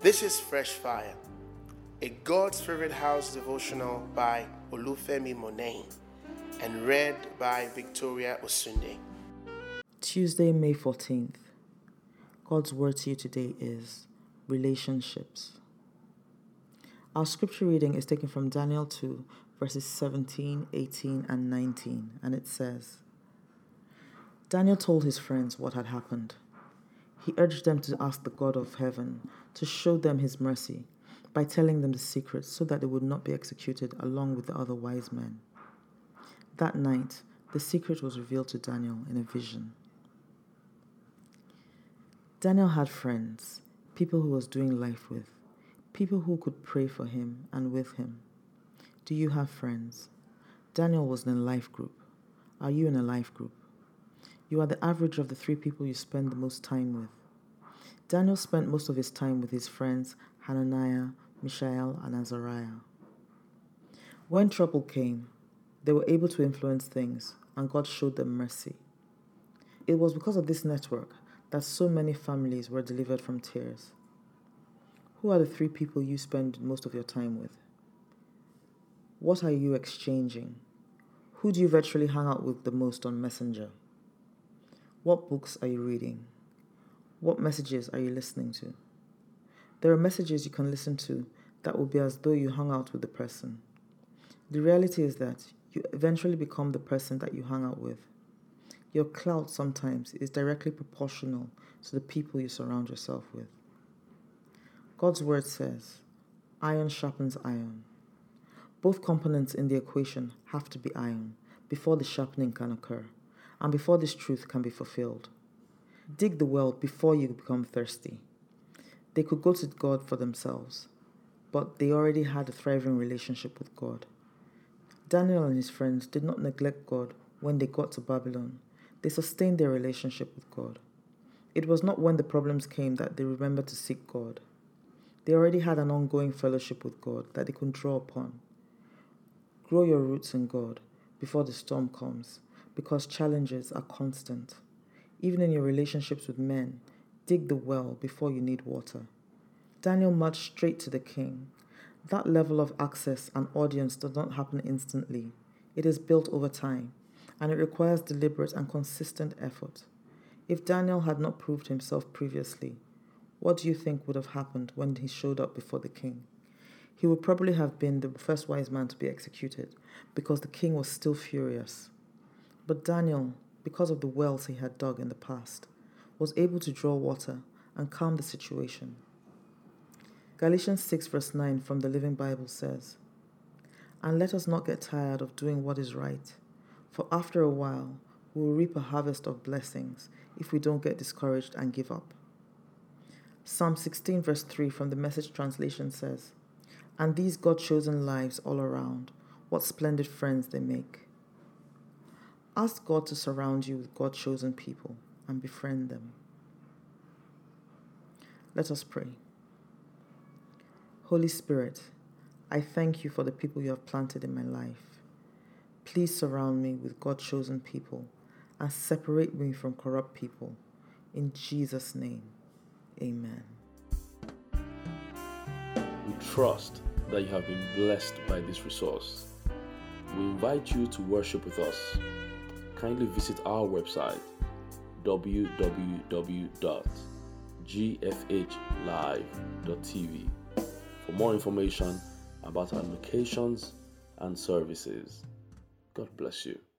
This is Fresh Fire, a God's Favorite House devotional by Olufemi Monet and read by Victoria Osunde. Tuesday, May 14th. God's word to you today is relationships. Our scripture reading is taken from Daniel 2, verses 17, 18, and 19, and it says, Daniel told his friends what had happened. He urged them to ask the God of heaven to show them his mercy by telling them the secret so that they would not be executed along with the other wise men. That night, the secret was revealed to Daniel in a vision. Daniel had friends, people who was doing life with, people who could pray for him and with him. Do you have friends? Daniel was in a life group. Are you in a life group? You are the average of the 3 people you spend the most time with. Daniel spent most of his time with his friends Hananiah, Mishael, and Azariah. When trouble came, they were able to influence things, and God showed them mercy. It was because of this network that so many families were delivered from tears. Who are the 3 people you spend most of your time with? What are you exchanging? Who do you virtually hang out with the most on Messenger? What books are you reading? What messages are you listening to? There are messages you can listen to that will be as though you hung out with the person. The reality is that you eventually become the person that you hang out with. Your clout sometimes is directly proportional to the people you surround yourself with. God's word says, iron sharpens iron. Both components in the equation have to be iron before the sharpening can occur, and before this truth can be fulfilled. Dig the well before you become thirsty. They could go to God for themselves, but they already had a thriving relationship with God. Daniel and his friends did not neglect God when they got to Babylon. They sustained their relationship with God. It was not when the problems came that they remembered to seek God. They already had an ongoing fellowship with God that they could draw upon. Grow your roots in God before the storm comes, because challenges are constant. Even in your relationships with men, dig the well before you need water. Daniel marched straight to the king. That level of access and audience does not happen instantly. It is built over time, and it requires deliberate and consistent effort. If Daniel had not proved himself previously, what do you think would have happened when he showed up before the king? He would probably have been the first wise man to be executed because the king was still furious. But Daniel, because of the wells he had dug in the past, was able to draw water and calm the situation. Galatians 6 verse 9 from the Living Bible says, And let us not get tired of doing what is right, for after a while we will reap a harvest of blessings if we don't get discouraged and give up. Psalm 16 verse 3 from the Message translation says, And these God-chosen lives all around, what splendid friends they make. Ask God to surround you with God-chosen people and befriend them. Let us pray. Holy Spirit, I thank you for the people you have planted in my life. Please surround me with God-chosen people and separate me from corrupt people. In Jesus' name, amen. We trust that you have been blessed by this resource. We invite you to worship with us. Kindly visit our website www.gfhlive.tv for more information about our locations and services. God bless you.